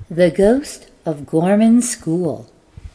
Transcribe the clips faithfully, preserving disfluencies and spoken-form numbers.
The Ghost of Gorman School.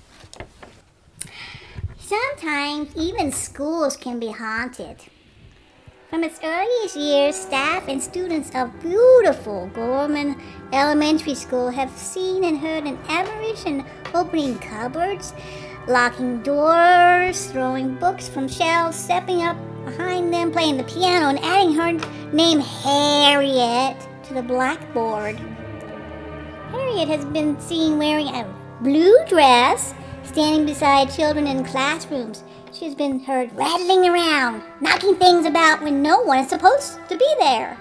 Sometimes even schools can be haunted. From its earliest years, staff and students of beautiful Gorman Elementary School have seen and heard an apparition opening cupboards, locking doors, throwing books from shelves, stepping up behind them, playing the piano, and adding her name Harriet to the blackboard. Harriet has been seen wearing a blue dress, standing beside children in classrooms. She has been heard rattling around, knocking things about when no one is supposed to be there.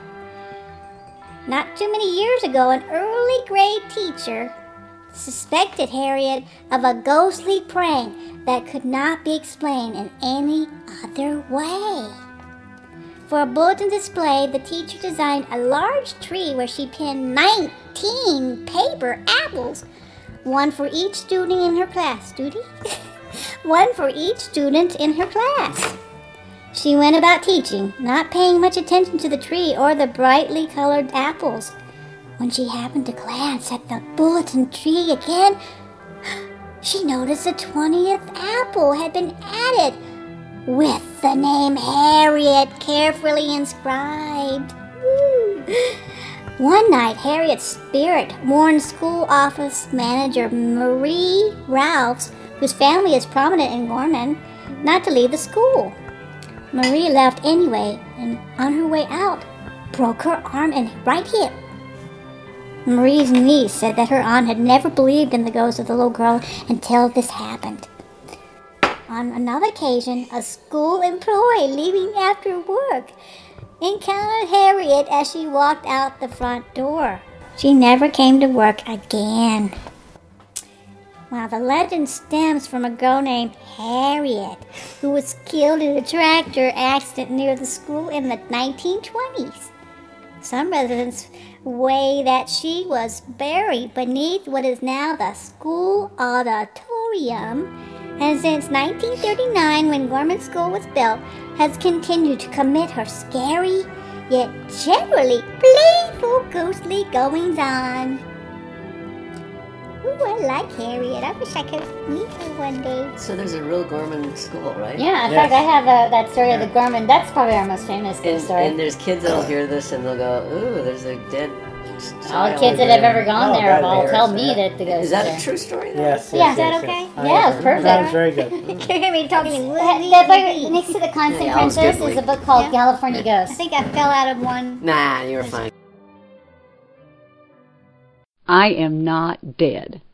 Not too many years ago, an early grade teacher suspected Harriet of a ghostly prank that could not be explained in any other way. For a bulletin display, the teacher designed a large tree where she pinned nineteen paper apples, one for each student in her class. Student? One for each student in her class. She went about teaching, not paying much attention to the tree or the brightly colored apples. When she happened to glance at the bulletin tree again, she noticed the twentieth apple had been added, with the name Harriet carefully inscribed. Woo. One night, Harriet's spirit warned school office manager Marie Ralphs, whose family is prominent in Gorman, not to leave the school. Marie left anyway, and on her way out, broke her arm and right hip. Marie's niece said that her aunt had never believed in the ghost of the little girl until this happened. On another occasion, a school employee leaving after work encountered Harriet as she walked out the front door. She never came to work again. Well, the legend stems from a girl named Harriet, who was killed in a tractor accident near the school in the nineteen twenties. Some residents say that she was buried beneath what is now the school auditorium, and since nineteen thirty-nine, when Gorman School was built, has continued to commit her scary, yet generally playful ghostly goings-on. Ooh, I like Harriet. I wish I could meet her one day. So there's a real Gorman School, right? Yeah, in Yes. fact, I have a, that story of the Gorman. That's probably our most famous And, story. and there's kids that'll hear this and they'll go, ooh, there's a dead child. All the kids that have ever gone Oh, there have that all is, tell yeah. me that the ghost Is that there. a true story? though? Yes. Yeah, yes, is that yes, okay? yes. I Yeah, agree. it's perfect. That was very good. You hear me talking. The book next to the Constant Yeah, I was Princess good, is a Lee. book called Yeah. California I Ghosts. think I fell out of one. Nah, you were fine. I am not dead.